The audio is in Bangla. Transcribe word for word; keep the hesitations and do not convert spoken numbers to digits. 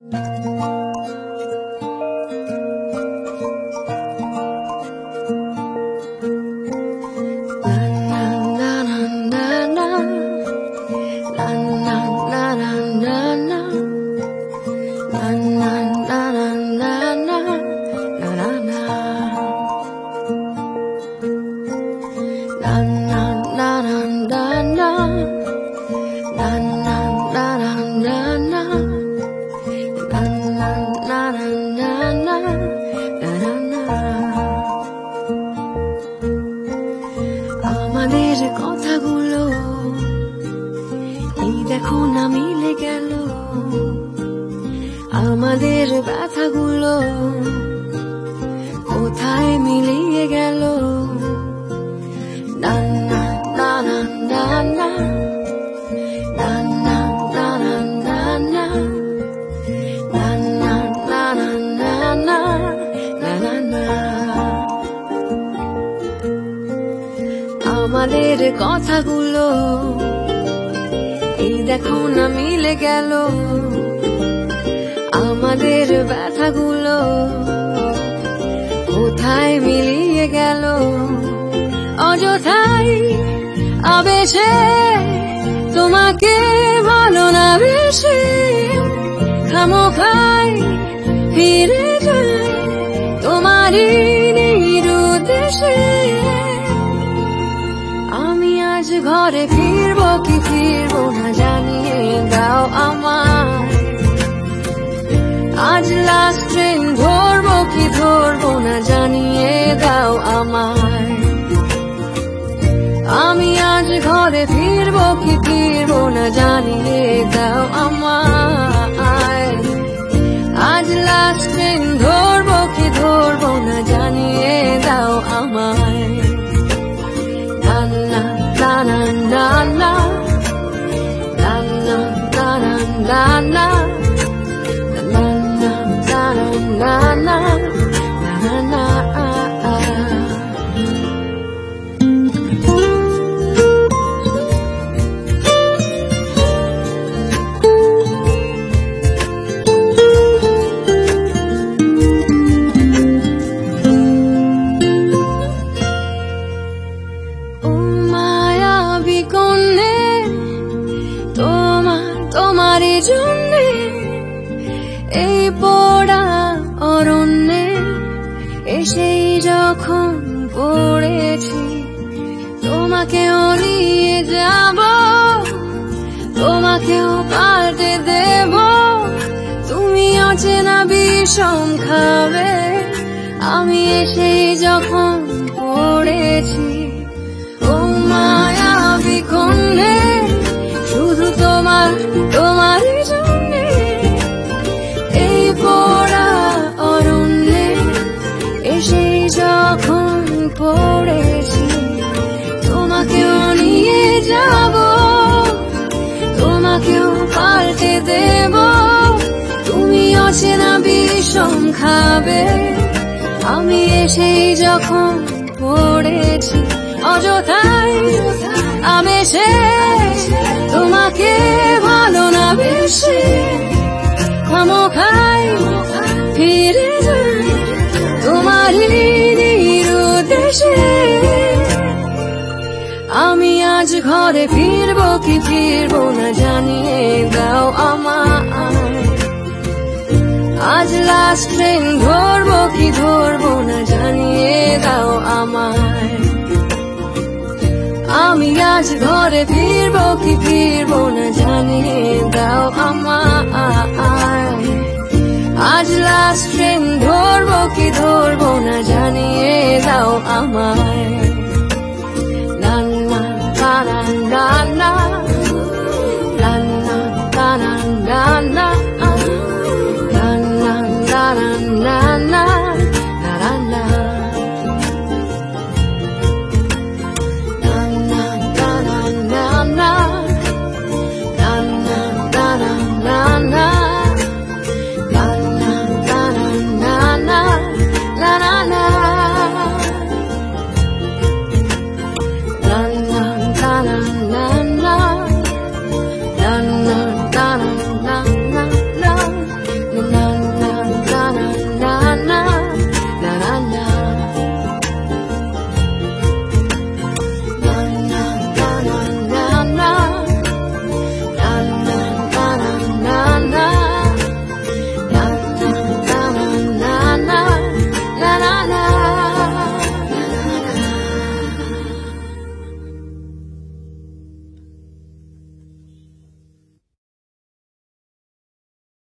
আমাদের কথাগুলো এই দেখো না মিলে গেল, আমাদের ব্যথাগুলো কোথায় মিলিয়ে গেল। না না না না না না না না না না না না না না না না না না। আমাদের কথাগুলো এই দেখো না মিলে গেল, আমাদের ব্যথাগুলো কোথায় মিলিয়ে গেল। অযথাই আবেশে তোমাকে ভালো না বেশি, খামোখাই ফিরে যাই তোমারই নিরুদ্দেশে। আমি আজ ঘরে ফিরবো কি ফিরবো না জানিয়ে দাও আমায়, আজ লাস্ট ট্রেন ধরবো কি ধরবো না জানিয়ে দাও আমায়। আমি আজ ঘরে ফিরবো কি ফিরবো না জানিয়ে দাও আমায়, আজ লাস্ট ট্রেন ধরবো কি ধরবো না জানিয়ে দাও আমায়। না না না না না না না না না না na na na na মায়াবী কন্যে তোমার তোমারই জন্যে এই পোড়া অরণ্যে এসেই যখন পড়েছি, তোমাকেও নিয়ে যাব, তোমাকেও পাল্টে দেব। তুমি অচেনা বিষম খাবে, আমি এসেই যখন পড়েছি। ও মায়াবী কন্যে শুধু তোমার তোমারই জন্যে এই পোড়া অরণ্যে এসেই যখন পড়েছি, তোমাকেও নিয়ে যাব, তোমাকেও পাল্টে দেব। তুমি অচেনা বিষম খাবে, আমি এসেই যখন পড়েছি। অযথাই আবেশে তোমাকে ভালো না বেশি, খামোখাই ফিরে যাই তোমারই নিরুদ্দেশে। আমি আজ ঘরে ফিরবো কি ফিরবো না জানিয়ে দাও আমায়, আজ লাস্ট ট্রেন ধরবো কি ধরবো না জানিয়ে দাও আমায়। আমি আজ ঘরে ফিরবো কি ফিরবো না জানিয়ে দাও আমায়, আজ লাস্ট ট্রেন ধরবো কি ধরবো না জানিয়ে দাও আমায়। না না না না না